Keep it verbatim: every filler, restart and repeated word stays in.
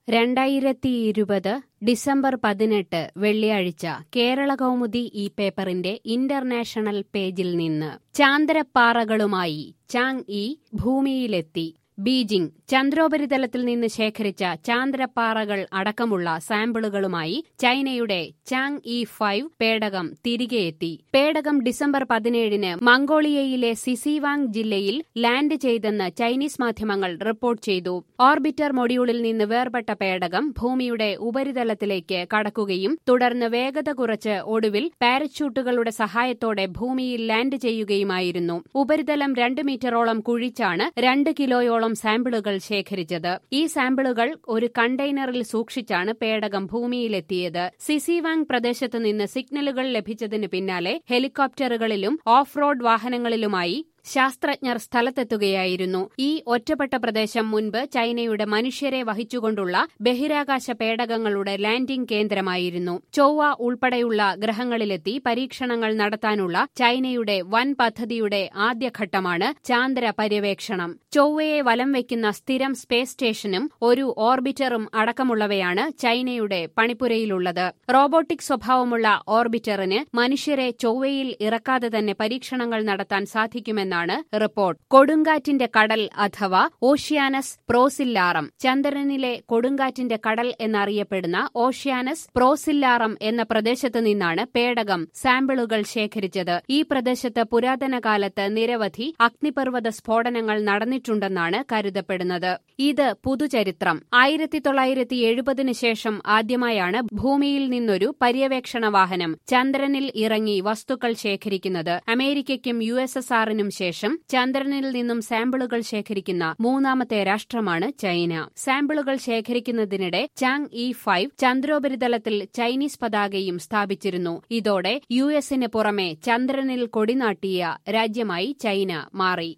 രണ്ടായിരത്തിയിരുപത് ഡിസംബർ പതിനെട്ട് വെള്ളിയാഴ്ച കേരളകൗമുദി ഈ പേപ്പറിന്റെ ഇന്റർനാഷണൽ പേജിൽ നിന്ന് ചാന്ദ്രപ്പാറകളുമായി ചാങ് ഇ ഭൂമിയിലെത്തി. ബീജിംഗ്. ചന്ദ്രോപരിതലത്തിൽ നിന്ന് ശേഖരിച്ച ചാന്ദ്രപ്പാറകൾ അടക്കമുള്ള സാമ്പിളുകളുമായി ചൈനയുടെ ചാങ് ഇ ഫൈവ് പേടകം തിരികെയെത്തി. പേടകം ഡിസംബർ പതിനേഴിന് മംഗോളിയയിലെ സിസിവാങ് ജില്ലയിൽ ലാൻഡ് ചെയ്തെന്ന് ചൈനീസ് മാധ്യമങ്ങൾ റിപ്പോർട്ട് ചെയ്തു. ഓർബിറ്റർ മൊഡ്യൂളിൽ നിന്ന് വേർപെട്ട പേടകം ഭൂമിയുടെ ഉപരിതലത്തിലേക്ക് കടക്കുകയും തുടർന്ന് വേഗത കുറച്ച് ഒടുവിൽ പാരച്യൂട്ടുകളുടെ സഹായത്തോടെ ഭൂമിയിൽ ലാൻഡ് ചെയ്യുകയുമായിരുന്നു. ഉപരിതലം രണ്ട് മീറ്ററോളം കുഴിച്ചാണ് രണ്ട് കിലോയോളം സാമ്പിളുകൾ ശേഖരിച്ചത്. ഈ സാമ്പിളുകൾ ഒരു കണ്ടെയ്നറിൽ സൂക്ഷിച്ചാണ് പേടകം ഭൂമിയിലെത്തിയത്. സിസിവാങ് പ്രദേശത്ത് നിന്ന് സിഗ്നലുകൾ ലഭിച്ചതിന് പിന്നാലെ ഹെലികോപ്റ്ററുകളിലും ഓഫ് റോഡ് വാഹനങ്ങളിലുമായി ശാസ്ത്രജ്ഞർ സ്ഥലത്തെത്തുകയായിരുന്നു. ഈ ഒറ്റപ്പെട്ട പ്രദേശം മുൻപ് ചൈനയുടെ മനുഷ്യരെ വഹിച്ചുകൊണ്ടുള്ള ബഹിരാകാശ പേടകങ്ങളുടെ ലാൻഡിംഗ് കേന്ദ്രമായിരുന്നു. ചൊവ്വ ഉൾപ്പെടെയുള്ള ഗ്രഹങ്ങളിലെത്തി പരീക്ഷണങ്ങൾ നടത്താനുള്ള ചൈനയുടെ വൻ പദ്ധതിയുടെ ആദ്യഘട്ടമാണ് ചാന്ദ്ര പര്യവേക്ഷണം. ചൊവ്വയെ വലം വയ്ക്കുന്ന സ്ഥിരം സ്പേസ് സ്റ്റേഷനും ഒരു ഓർബിറ്ററും അടക്കമുള്ളവയാണ് ചൈനയുടെ പണിപ്പുരയിലുള്ളത്. റോബോട്ടിക് സ്വഭാവമുള്ള ഓർബിറ്ററിന് മനുഷ്യരെ ചൊവ്വയിൽ ഇറക്കാതെ തന്നെ പരീക്ഷണങ്ങൾ നടത്താൻ സാധിക്കുമെന്ന് ാണ് റിപ്പോർട്ട്. കൊടുങ്കാറ്റിന്റെ കടൽ അഥവാ ഓഷ്യാനസ് പ്രോസില്ലാറം. ചന്ദ്രനിലെ കൊടുങ്കാറ്റിന്റെ കടൽ എന്നറിയപ്പെടുന്ന ഓഷ്യാനസ് പ്രോസില്ലാറം എന്ന പ്രദേശത്ത് നിന്നാണ് പേടകം സാമ്പിളുകൾ ശേഖരിച്ചത്. ഈ പ്രദേശത്ത് പുരാതന കാലത്ത് നിരവധി അഗ്നിപർവ്വത സ്ഫോടനങ്ങൾ നടന്നിട്ടുണ്ടെന്നാണ് കരുതപ്പെടുന്നത്. ഇത് പുതുചരിത്രം. ആയിരത്തി തൊള്ളായിരത്തി എഴുപതിന് ശേഷം ആദ്യമായാണ് ഭൂമിയിൽ നിന്നൊരു പര്യവേക്ഷണ വാഹനം ചന്ദ്രനിൽ ഇറങ്ങി വസ്തുക്കൾ ശേഖരിക്കുന്നത്. അമേരിക്കയ്ക്കും യു എസ് എസ് ആറിനും ശേഷം ചന്ദ്രനിൽ നിന്നും സാമ്പിളുകൾ ശേഖരിക്കുന്ന മൂന്നാമത്തെ രാഷ്ട്രമാണ് ചൈന. സാമ്പിളുകൾ ശേഖരിക്കുന്നതിനിടെ ചാങ് ഇ ഫൈവ് ചന്ദ്രോപരിതലത്തിൽ ചൈനീസ് പതാകയും സ്ഥാപിച്ചിരുന്നു. ഇതോടെ യു എസിന് പുറമെ ചന്ദ്രനിൽ കൊടിനാട്ടിയ രാജ്യമായി ചൈന മാറി.